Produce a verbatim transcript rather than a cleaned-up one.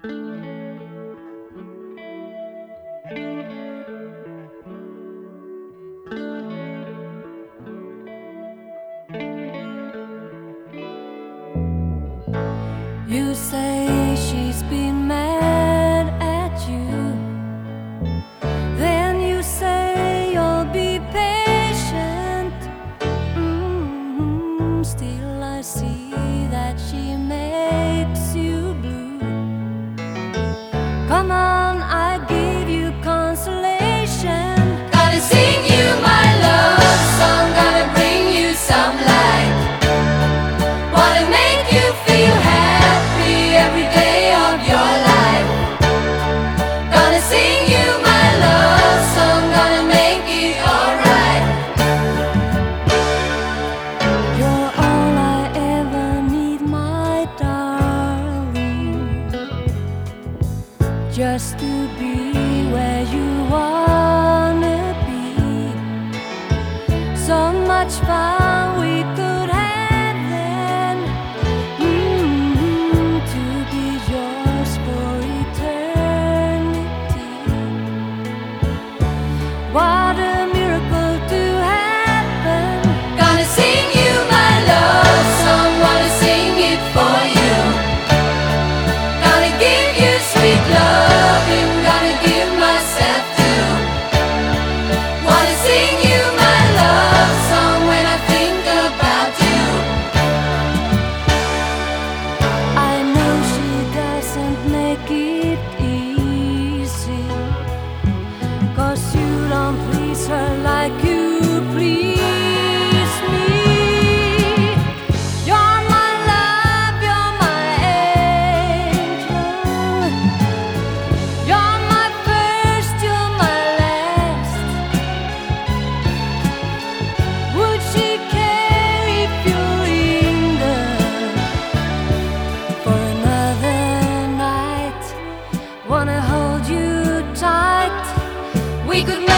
You say she's been mad at you, then you say you'll be patient. mm-hmm. Still I see that she makes you blue. Come on, I give you consolation. Gonna sing you my love song, gonna bring you some light. Wanna make you feel happy every day of your life. Gonna sing you my love song, gonna make it alright. You're all I ever need, my darling, just to be where you wanna be. So much fun we could have then, mm-hmm, to be yours for eternity. What a miracle to happen. Gonna sing you my love song, wanna sing it for you. Gonna give you sweet loving, gonna give myself to. Wanna sing you my love song when I think about you. I know she doesn't make it easy, 'cause you don't please her like you please me. You're my love, you're my angel. You're my first, you're my last. Would she care if you linger for another night? Wanna hold you tight. We could